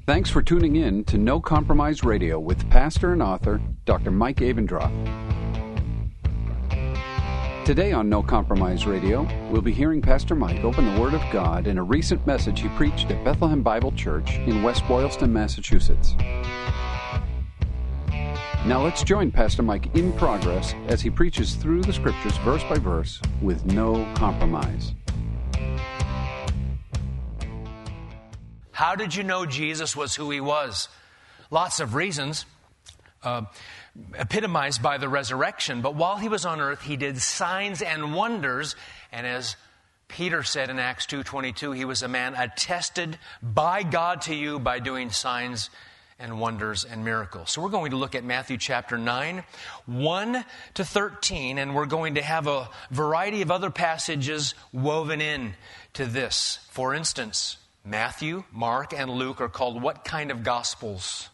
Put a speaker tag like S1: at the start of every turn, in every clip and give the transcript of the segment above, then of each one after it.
S1: Thanks for tuning in to No Compromise Radio with pastor and author Dr. Mike Abendroth. Today on No Compromise Radio, we'll be hearing Pastor Mike open the Word of God in a recent message he preached at Bethlehem Bible Church in West Boylston, Massachusetts. Now let's join Pastor Mike in progress as he preaches through the Scriptures verse by verse with no compromise.
S2: How did you know Jesus was who he was? Lots of reasons, epitomized by the resurrection. But while he was on earth, he did signs and wonders. And as Peter said in Acts 2:22, he was a man attested by God to you by doing signs and wonders and miracles. So we're going to look at Matthew chapter 9, 1 to 13, and we're going to have a variety of other passages woven in to this. For instance, Matthew, Mark, and Luke are called what kind of gospels?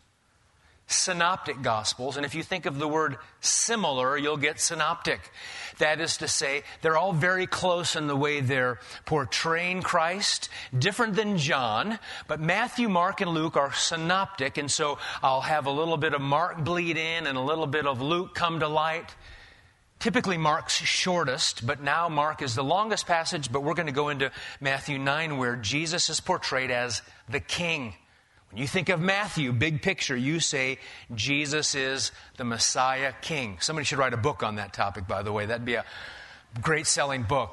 S2: Synoptic gospels. And if you think of the word similar, you'll get synoptic. That is to say, they're all very close in the way they're portraying Christ, different than John. But Matthew, Mark, and Luke are synoptic, and so I'll have a little bit of Mark bleed in and a little bit of Luke come to light. Typically, Mark's shortest, but now Mark is the longest passage, but we're going to go into Matthew 9, where Jesus is portrayed as the king. When you think of Matthew, big picture, you say Jesus is the Messiah king. Somebody should write a book on that topic, by the way. That'd be a great selling book,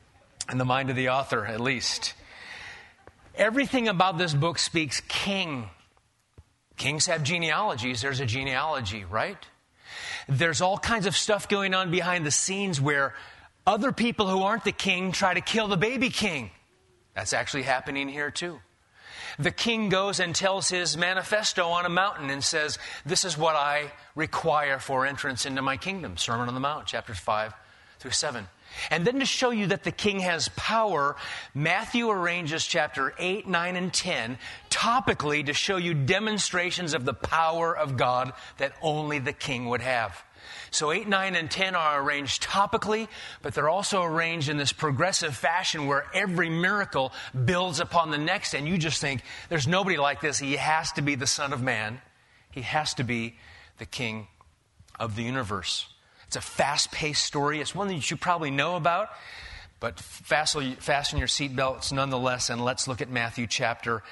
S2: in the mind of the author, at least. Everything about this book speaks king. Kings have genealogies. There's a genealogy, right? There's all kinds of stuff going on behind the scenes where other people who aren't the king try to kill the baby king. That's actually happening here too. The king goes and tells his manifesto on a mountain and says, this is what I require for entrance into my kingdom. Sermon on the Mount, chapters 5 through 7. And then to show you that the king has power, Matthew arranges chapter 8, 9, and 10 topically to show you demonstrations of the power of God that only the king would have. So 8, 9, and 10 are arranged topically, but they're also arranged in this progressive fashion where every miracle builds upon the next. And you just think, there's nobody like this. He has to be the Son of Man. He has to be the King of the universe. It's a fast-paced story. It's one that you probably know about, but fasten your seatbelts nonetheless, and let's look at Matthew chapter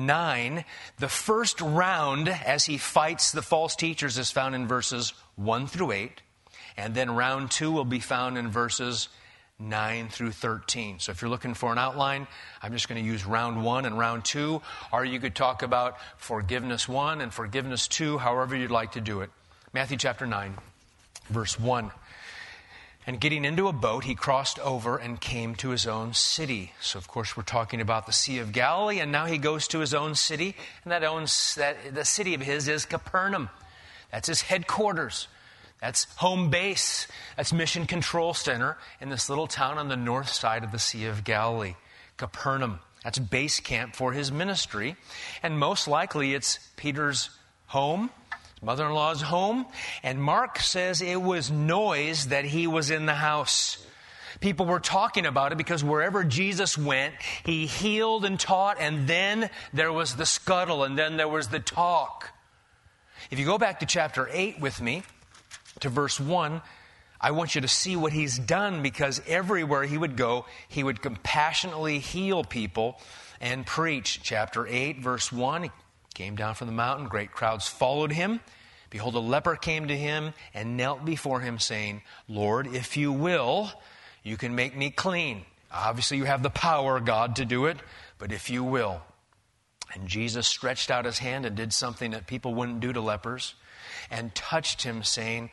S2: 9. The first round, as he fights the false teachers, is found in verses 1 through 8, and then round 2 will be found in verses 9 through 13. So if you're looking for an outline, I'm just going to use round 1 and round 2, or you could talk about forgiveness 1 and forgiveness 2, however you'd like to do it. Matthew chapter 9. Verse 1, and getting into a boat, he crossed over and came to his own city. So, of course, we're talking about the Sea of Galilee, and now he goes to his own city, and the city of his is Capernaum. That's his headquarters. That's home base. That's Mission Control Center in this little town on the north side of the Sea of Galilee, Capernaum. That's base camp for his ministry, and most likely it's Peter's home, mother-in-law's home, and Mark says it was noise that he was in the house. People were talking about it because wherever Jesus went, he healed and taught, and then there was the scuttle, and then there was the talk. If you go back to chapter 8 with me, to verse 1, I want you to see what he's done, because everywhere he would go, he would compassionately heal people and preach. Chapter 8, verse 1, he came down from the mountain, great crowds followed him. Behold, a leper came to him and knelt before him, saying, Lord, if you will, you can make me clean. Obviously, you have the power, God, to do it, but if you will. And Jesus stretched out his hand and did something that people wouldn't do to lepers, and touched him, saying,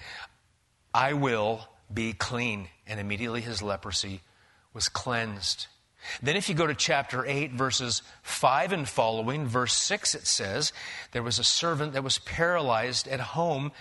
S2: I will be clean. And immediately his leprosy was cleansed. Then if you go to chapter 8, verses 5 and following, verse 6, it says, there was a servant that was paralyzed at home,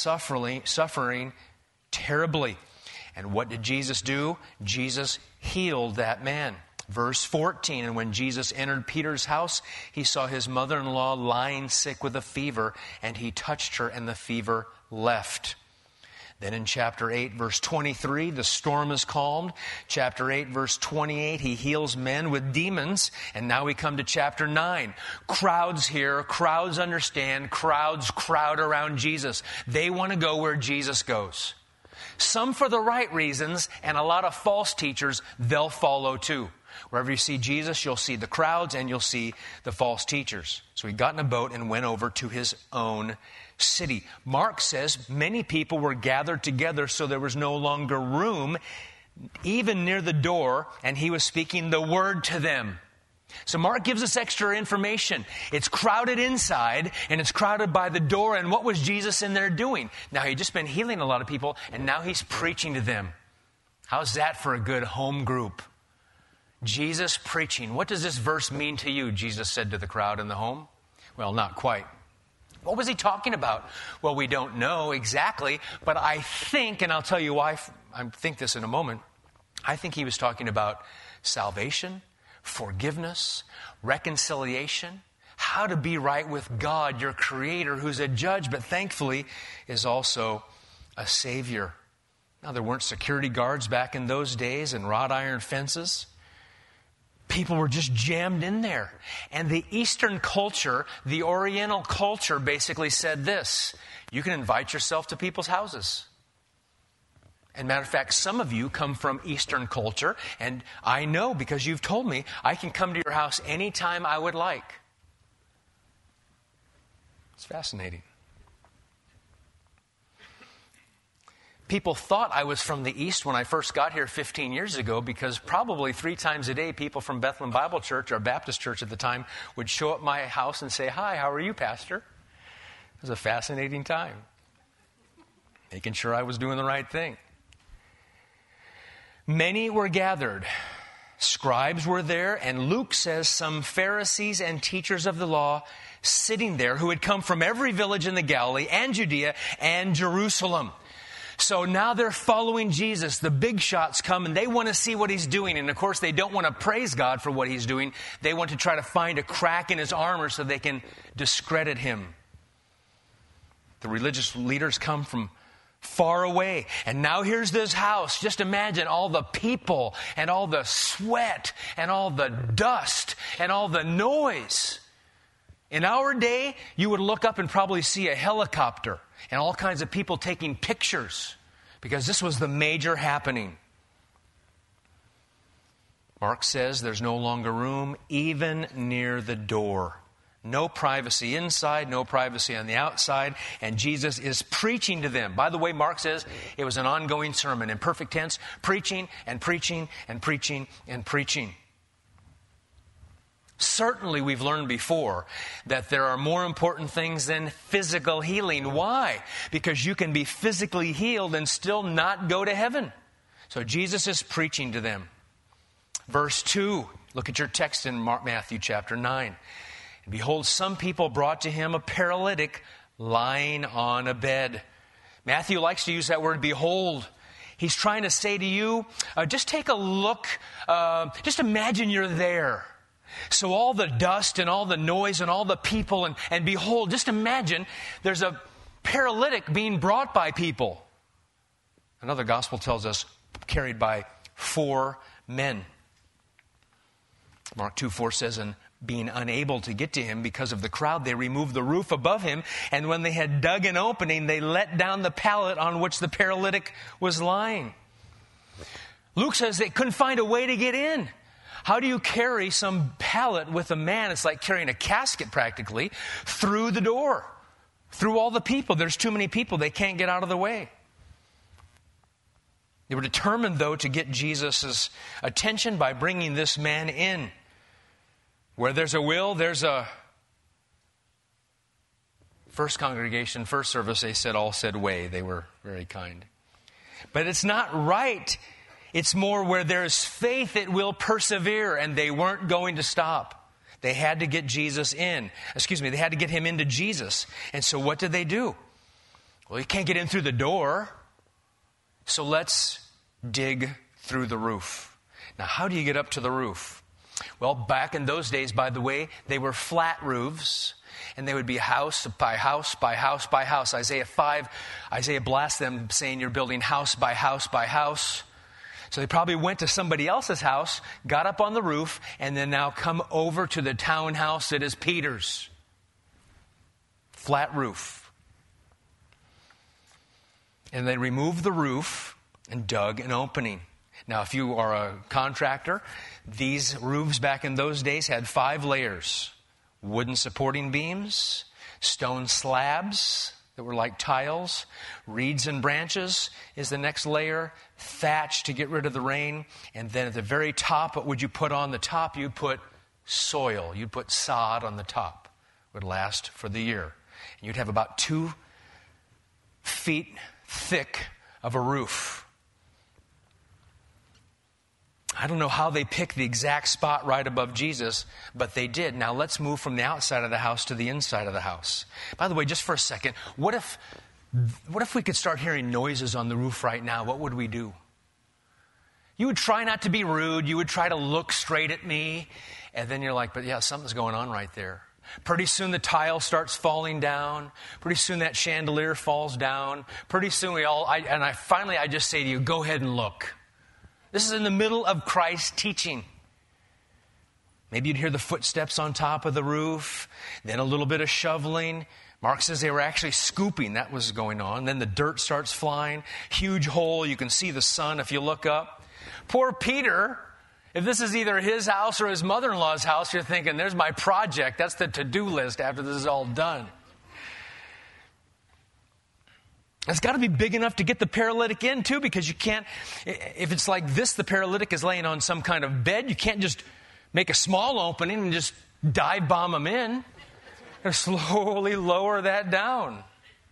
S2: suffering terribly. And what did Jesus do? Jesus healed that man. Verse 14, and when Jesus entered Peter's house, he saw his mother-in-law lying sick with a fever, and he touched her, and the fever left. Then in chapter 8, verse 23, the storm is calmed. Chapter 8, verse 28, he heals men with demons. And now we come to chapter 9. Crowds hear, crowds understand, crowds crowd around Jesus. They want to go where Jesus goes. Some for the right reasons, and a lot of false teachers, they'll follow too. Wherever you see Jesus, you'll see the crowds and you'll see the false teachers. So he got in a boat and went over to his own city. Mark says many people were gathered together, so there was no longer room, even near the door, and he was speaking the word to them. So Mark gives us extra information. It's crowded inside, and it's crowded by the door, and what was Jesus in there doing? Now, he'd just been healing a lot of people, and now he's preaching to them. How's that for a good home group? Jesus preaching. What does this verse mean to you? Jesus said to the crowd in the home. Well, not quite. What was he talking about? Well, we don't know exactly, but I think, and I'll tell you why I think this in a moment, I think he was talking about salvation, forgiveness, reconciliation, how to be right with God, your Creator, who's a judge, but thankfully is also a Savior. Now, there weren't security guards back in those days and wrought iron fences. People were just jammed in there. And the Eastern culture, the Oriental culture basically said this: you can invite yourself to people's houses. And matter of fact, some of you come from Eastern culture, and I know because you've told me I can come to your house anytime I would like. It's fascinating. People thought I was from the East when I first got here 15 years ago, because probably 3 times a day people from Bethlehem Bible Church, our Baptist church at the time, would show up at my house and say, "Hi, how are you, Pastor?" It was a fascinating time. Making sure I was doing the right thing. Many were gathered. Scribes were there, and Luke says some Pharisees and teachers of the law sitting there who had come from every village in the Galilee and Judea and Jerusalem. So now they're following Jesus. The big shots come and they want to see what he's doing. And of course, they don't want to praise God for what he's doing. They want to try to find a crack in his armor so they can discredit him. The religious leaders come from far away. And now here's this house. Just imagine all the people and all the sweat and all the dust and all the noise. In our day, you would look up and probably see a helicopter and all kinds of people taking pictures, because this was the major happening. Mark says there's no longer room even near the door. No privacy inside, no privacy on the outside, and Jesus is preaching to them. By the way, Mark says it was an ongoing sermon, in perfect tense, preaching and preaching and preaching and preaching. Certainly, we've learned before that there are more important things than physical healing. Why? Because you can be physically healed and still not go to heaven. So Jesus is preaching to them. Verse 2, look at your text in Matthew chapter 9. And behold, some people brought to him a paralytic lying on a bed. Matthew likes to use that word, behold. He's trying to say to you, just take a look, just imagine you're there. So all the dust and all the noise and all the people and behold, just imagine there's a paralytic being brought by people. Another gospel tells us carried by 4 men. Mark 2:4 says, and being unable to get to him because of the crowd, they removed the roof above him, and when they had dug an opening, they let down the pallet on which the paralytic was lying. Luke says they couldn't find a way to get in. How do you carry some pallet with a man? It's like carrying a casket practically through the door, through all the people. There's too many people. They can't get out of the way. They were determined, though, to get Jesus' attention by bringing this man in. Where there's a will, there's a... First congregation, first service, they said, all said way. They were very kind. But it's not right. It's more where there's faith, it will persevere, and they weren't going to stop. They had to get Jesus in. They had to get him into Jesus. And so what did they do? Well, you can't get in through the door, so let's dig through the roof. Now, how do you get up to the roof? Well, back in those days, by the way, they were flat roofs, and they would be house by house by house by house. Isaiah 5, Isaiah blasts them saying you're building house by house by house. So they probably went to somebody else's house, got up on the roof, and then now come over to the townhouse that is Peter's. Flat roof. And they removed the roof and dug an opening. Now, if you are a contractor, these roofs back in those days had 5 layers. Wooden supporting beams, stone slabs that were like tiles, reeds and branches is the next layer, thatch to get rid of the rain, and then at the very top, what would you put on the top? You'd put soil. You'd put sod on the top. It would last for the year. And you'd have about 2 feet thick of a roof. I don't know how they picked the exact spot right above Jesus, but they did. Now let's move from the outside of the house to the inside of the house. By the way, just for a second, what if we could start hearing noises on the roof right now? What would we do? You would try not to be rude. You would try to look straight at me. And then you're like, but yeah, something's going on right there. Pretty soon the tile starts falling down. Pretty soon that chandelier falls down. Pretty soon I just say to you, go ahead and look. This is in the middle of Christ's teaching. Maybe you'd hear the footsteps on top of the roof, then a little bit of shoveling. Mark says they were actually scooping. That was going on. Then the dirt starts flying. Huge hole. You can see the sun if you look up. Poor Peter, if this is either his house or his mother-in-law's house, you're thinking, there's my project. That's the to-do list after this is all done. It's got to be big enough to get the paralytic in, too, because you can't, if it's like this, the paralytic is laying on some kind of bed, you can't just make a small opening and just dive bomb him in. Or slowly lower that down.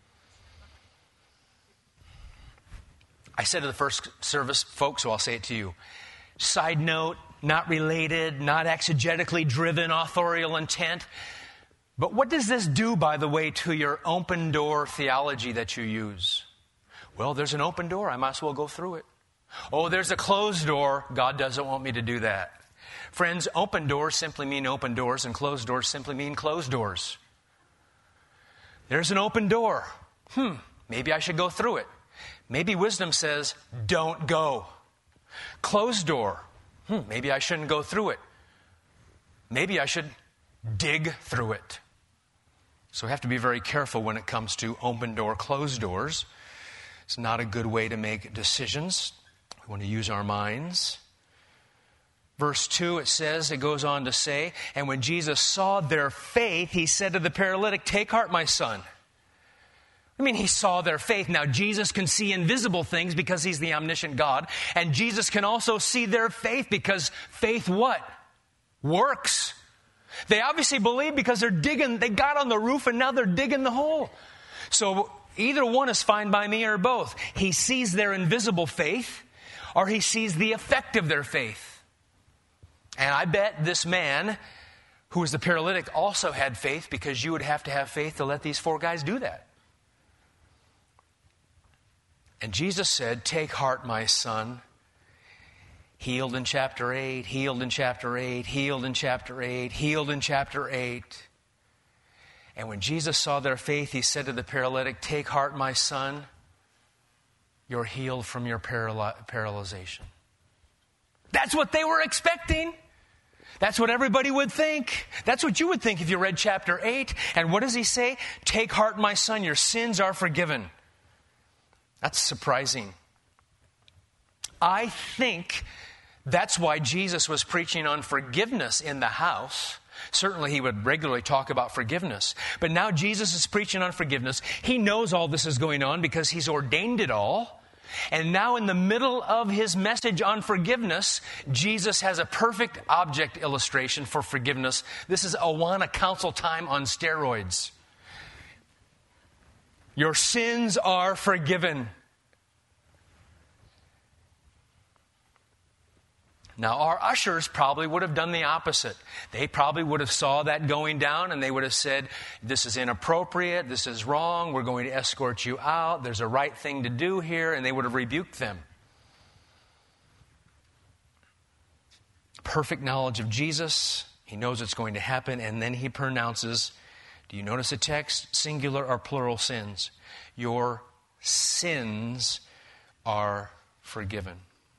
S2: I said to the first service folks, so I'll say it to you. Side note, not related, not exegetically driven, authorial intent. But what does this do, by the way, to your open door theology that you use? Well, there's an open door. I might as well go through it. Oh, there's a closed door. God doesn't want me to do that. Friends, open doors simply mean open doors, and closed doors simply mean closed doors. There's an open door. Maybe I should go through it. Maybe wisdom says, don't go. Closed door. Maybe I shouldn't go through it. Maybe I should dig through it. So we have to be very careful when it comes to open door, closed doors. It's not a good way to make decisions. We want to use our minds. Verse 2, it goes on to say, and when Jesus saw their faith, he said to the paralytic, take heart, my son. I mean, he saw their faith. Now, Jesus can see invisible things because he's the omniscient God. And Jesus can also see their faith because faith what? Works. They obviously believe because they're digging. They got on the roof and now they're digging the hole. So either one is fine by me or both. He sees their invisible faith or he sees the effect of their faith. And I bet this man who was the paralytic also had faith because you would have to have faith to let these 4 guys do that. And Jesus said, take heart, my son. Healed in chapter 8, healed in chapter 8, healed in chapter 8, healed in chapter 8. And when Jesus saw their faith, he said to the paralytic, take heart, my son. You're healed from your paralyzation. That's what they were expecting. That's what everybody would think. That's what you would think if you read chapter 8. And what does he say? Take heart, my son, your sins are forgiven. That's surprising. I think that's why Jesus was preaching on forgiveness in the house. Certainly he would regularly talk about forgiveness. But now Jesus is preaching on forgiveness. He knows all this is going on because he's ordained it all. And now in the middle of his message on forgiveness, Jesus has a perfect object illustration for forgiveness. This is Awana Council time on steroids. Your sins are forgiven. Now, our ushers probably would have done the opposite. They probably would have saw that going down and they would have said, this is inappropriate, this is wrong, we're going to escort you out, there's a right thing to do here, and they would have rebuked them. perfect knowledge of Jesus. He knows it's going to happen, and then he pronounces, do you notice the text? Singular or plural sins. Your sins are forgiven.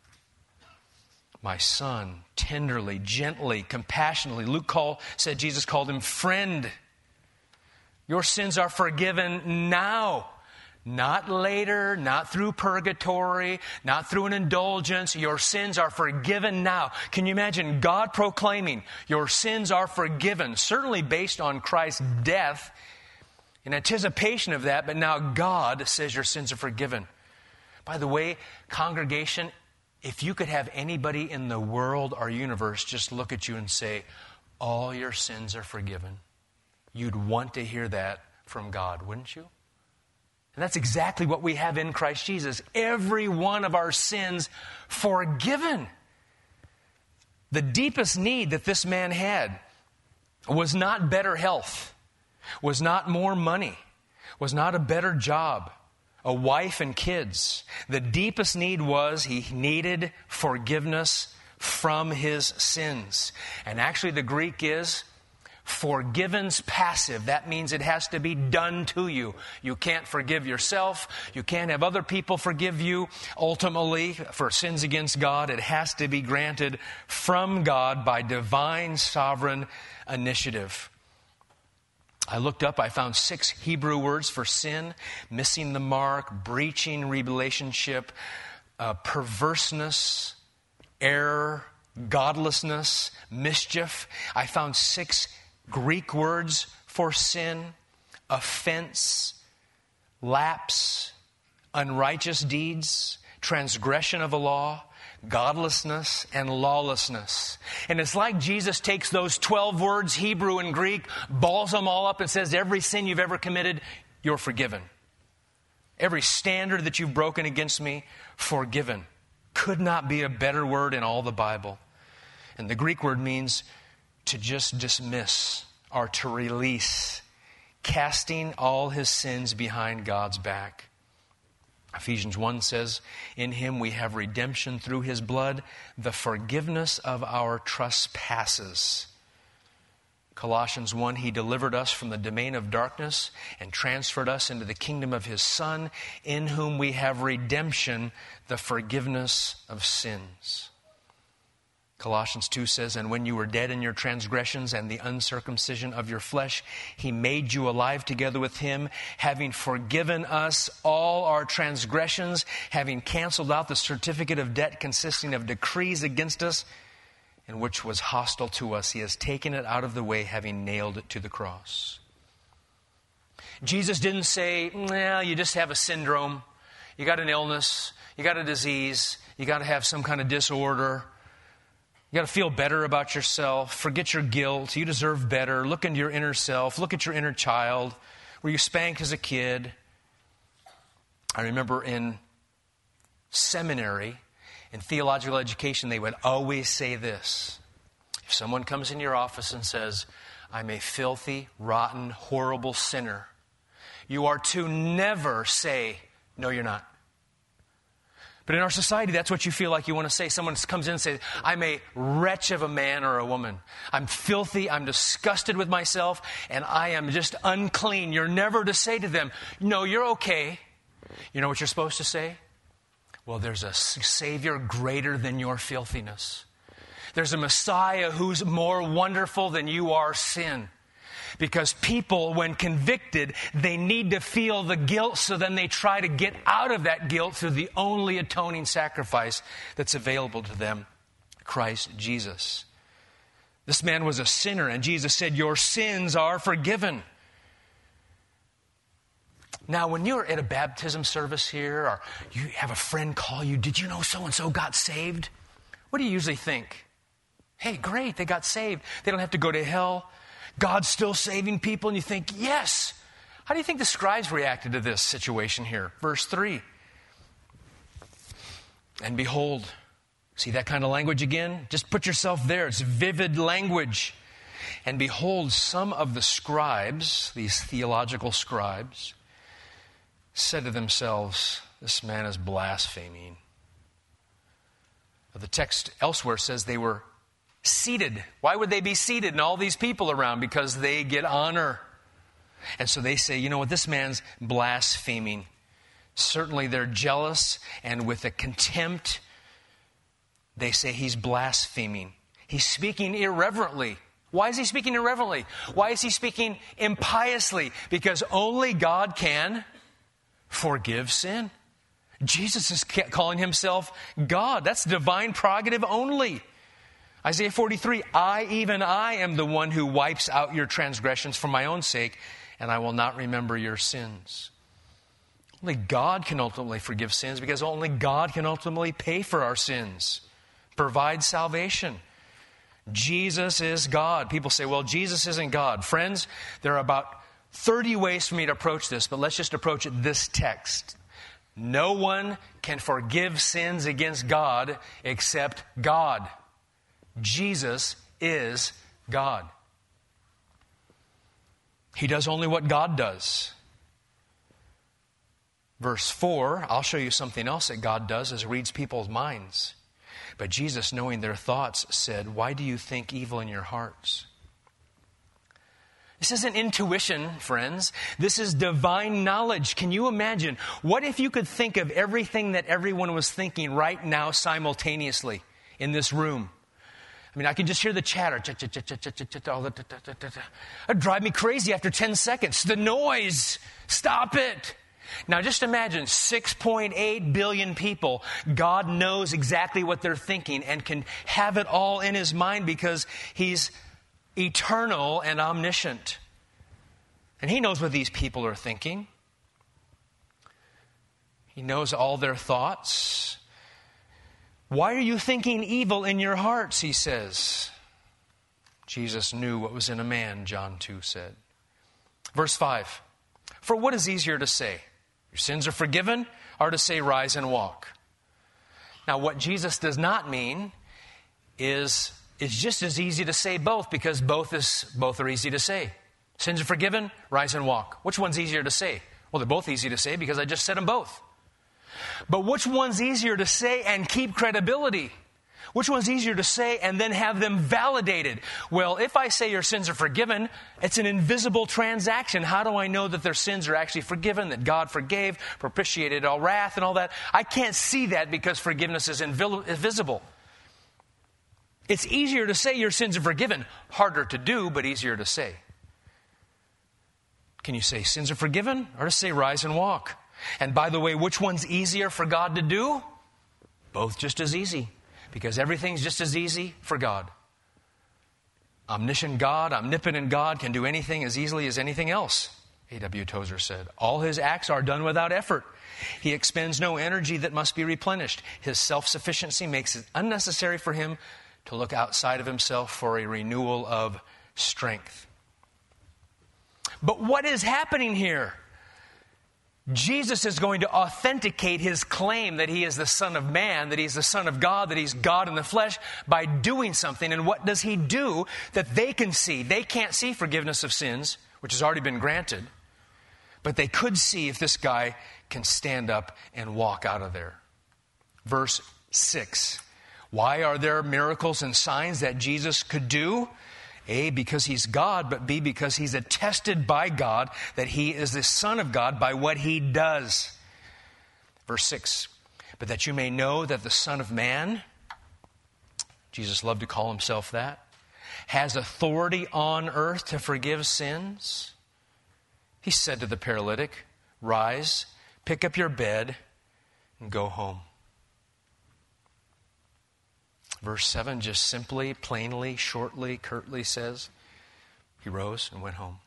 S2: My son, tenderly, gently, compassionately. said Jesus called him friend. Your sins are forgiven now. Not later, not through purgatory, not through an indulgence. Your sins are forgiven now. Can you imagine God proclaiming, your sins are forgiven, certainly based on Christ's death, in anticipation of that, but now God says your sins are forgiven. By the way, congregation, if you could have anybody in the world or universe just look at you and say, all your sins are forgiven, you'd want to hear that from God, wouldn't you? And that's exactly what we have in Christ Jesus. Every one of our sins forgiven. The deepest need that this man had was not better health, was not more money, was not a better job, a wife and kids. The deepest need was he needed forgiveness from his sins. And actually the Greek is forgiven's passive. That means it has to be done to you. You can't forgive yourself. You can't have other people forgive you. Ultimately, for sins against God, it has to be granted from God by divine sovereign initiative. I looked up, I found 6 Hebrew words for sin: missing the mark, breaching relationship, perverseness, error, godlessness, mischief. I found 6 Greek words for sin: offense, lapse, unrighteous deeds, transgression of a law, godlessness, and lawlessness. And it's like Jesus takes those 12 words, Hebrew and Greek, balls them all up and says, every sin you've ever committed, you're forgiven. Every standard that you've broken against me, forgiven. Could not be a better word in all the Bible. And the Greek word means to just dismiss or to release, casting all his sins behind God's back. Ephesians 1 says, in him we have redemption through his blood, the forgiveness of our trespasses. Colossians 1, he delivered us from the domain of darkness and transferred us into the kingdom of his Son, in whom we have redemption, the forgiveness of sins. Colossians 2 says, and when you were dead in your transgressions and the uncircumcision of your flesh, he made you alive together with him, having forgiven us all our transgressions, having canceled out the certificate of debt consisting of decrees against us, and which was hostile to us. He has taken it out of the way, having nailed it to the cross. Jesus didn't say, well, you just have a syndrome, you got an illness, you got a disease, you got to have some kind of disorder. You got to feel better about yourself. Forget your guilt. You deserve better. Look into your inner self. Look at your inner child. Were you spanked as a kid? I remember in seminary, in theological education, they would always say this. If someone comes in your office and says, I'm a filthy, rotten, horrible sinner, you are to never say, no, you're not. But in our society, that's what you feel like you want to say. Someone comes in and says, I'm a wretch of a man or a woman. I'm filthy, I'm disgusted with myself, and I am just unclean. You're never to say to them, no, you're okay. You know what you're supposed to say? Well, there's a Savior greater than your filthiness. There's a Messiah who's more wonderful than you are sin. Because people, when convicted, they need to feel the guilt, so then they try to get out of that guilt through the only atoning sacrifice that's available to them, Christ Jesus. This man was a sinner, and Jesus said, your sins are forgiven. Now, when you're at a baptism service here, or you have a friend call you, did you know so-and-so got saved? What do you usually think? Hey, great, they got saved. They don't have to go to hell. God's still saving people, and you think, yes. How do you think the scribes reacted to this situation here? Verse 3. And behold, see that kind of language again? Just put yourself there. It's vivid language. And behold, some of the scribes, these theological scribes, said to themselves, this man is blaspheming. The text elsewhere says they were seated. Why would they be seated and all these people around? Because they get honor. And so they say, you know what, this man's blaspheming. Certainly they're jealous, and with a contempt, they say he's blaspheming. He's speaking irreverently. Why is he speaking irreverently? Why is he speaking impiously? Because only God can forgive sin. Jesus is calling himself God. That's divine prerogative only. Isaiah 43, even I am the one who wipes out your transgressions for my own sake, and I will not remember your sins. Only God can ultimately forgive sins, because only God can ultimately pay for our sins, provide salvation. Jesus is God. People say, well, Jesus isn't God. Friends, there are about 30 ways for me to approach this, but let's just approach it this text. No one can forgive sins against God except God. Jesus is God. He does only what God does. Verse 4, I'll show you something else that God does, as it reads people's minds. But Jesus, knowing their thoughts, said, why do you think evil in your hearts? This isn't intuition, friends. This is divine knowledge. Can you imagine? What if you could think of everything that everyone was thinking right now simultaneously in this room? I mean, I can just hear the chatter. It'd drive me crazy after 10 seconds. The noise. Stop it. Now just imagine 6.8 billion people. God knows exactly what they're thinking and can have it all in his mind because he's eternal and omniscient. And he knows what these people are thinking. He knows all their thoughts. Why are you thinking evil in your hearts, he says. Jesus knew what was in a man, John 2 said. Verse 5. For what is easier to say? Your sins are forgiven, or to say, rise and walk? Now, what Jesus does not mean is it's just as easy to say both, because both are easy to say. Sins are forgiven, rise and walk. Which one's easier to say? Well, they're both easy to say because I just said them both. But which one's easier to say and keep credibility? Which one's easier to say and then have them validated? Well, if I say your sins are forgiven, it's an invisible transaction. How do I know that their sins are actually forgiven, that God forgave, propitiated all wrath and all that? I can't see that because forgiveness is invisible. It's easier to say your sins are forgiven. Harder to do, but easier to say. Can you say sins are forgiven, or to say rise and walk? And by the way, which one's easier for God to do? Both just as easy. Because everything's just as easy for God. Omniscient God, omnipotent God can do anything as easily as anything else, A.W. Tozer said. All his acts are done without effort. He expends no energy that must be replenished. His self-sufficiency makes it unnecessary for him to look outside of himself for a renewal of strength. But what is happening here? Jesus is going to authenticate his claim that he is the Son of Man, that he's the Son of God, that he's God in the flesh by doing something. And what does he do that they can see? They can't see forgiveness of sins, which has already been granted. But they could see if this guy can stand up and walk out of there. Verse 6. Why are there miracles and signs that Jesus could do? A, because he's God, but B, because he's attested by God that he is the Son of God by what he does. Verse 6, but that you may know that the Son of Man, Jesus loved to call himself that, has authority on earth to forgive sins. He said to the paralytic, rise, pick up your bed, and go home. Verse 7 just simply, plainly, shortly, curtly says, he rose and went home.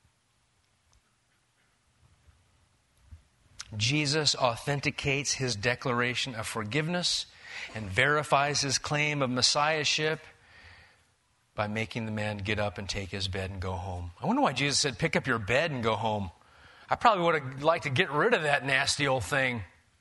S2: Jesus authenticates his declaration of forgiveness and verifies his claim of messiahship by making the man get up and take his bed and go home. I wonder why Jesus said, pick up your bed and go home. I probably would have liked to get rid of that nasty old thing.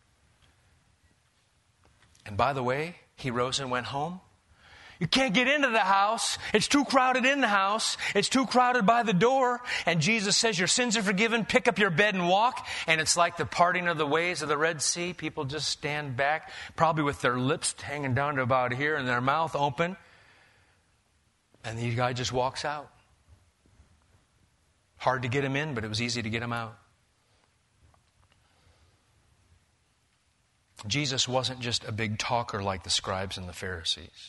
S2: And by the way, he rose and went home. You can't get into the house. It's too crowded in the house. It's too crowded by the door. And Jesus says, your sins are forgiven. Pick up your bed and walk. And it's like the parting of the waves of the Red Sea. People just stand back, probably with their lips hanging down to about here and their mouth open. And the guy just walks out. Hard to get him in, but it was easy to get him out. Jesus wasn't just a big talker like the scribes and the Pharisees.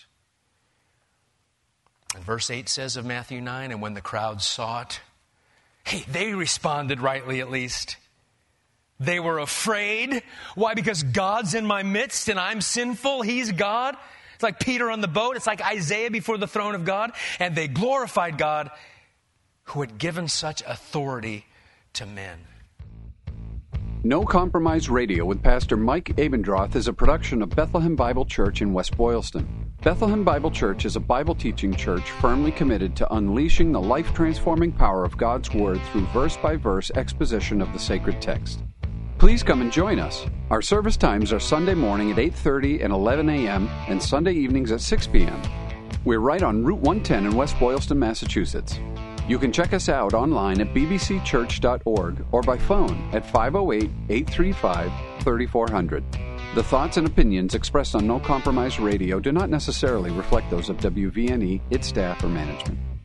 S2: And verse 8 says of Matthew 9, and when the crowd saw it, hey, they responded rightly at least. They were afraid. Why? Because God's in my midst and I'm sinful. He's God. It's like Peter on the boat. It's like Isaiah before the throne of God. And they glorified God who had given such authority to men.
S1: No Compromise Radio with Pastor Mike Abendroth is a production of Bethlehem Bible Church in West Boylston. Bethlehem Bible Church is a Bible teaching church firmly committed to unleashing the life-transforming power of God's Word through verse-by-verse exposition of the sacred text. Please come and join us. Our service times are Sunday morning at 8:30 and 11 a.m. and Sunday evenings at 6 p.m. We're right on Route 110 in West Boylston, Massachusetts. You can check us out online at bbcchurch.org or by phone at 508-835-3400. The thoughts and opinions expressed on No Compromise Radio do not necessarily reflect those of WVNE, its staff, or management.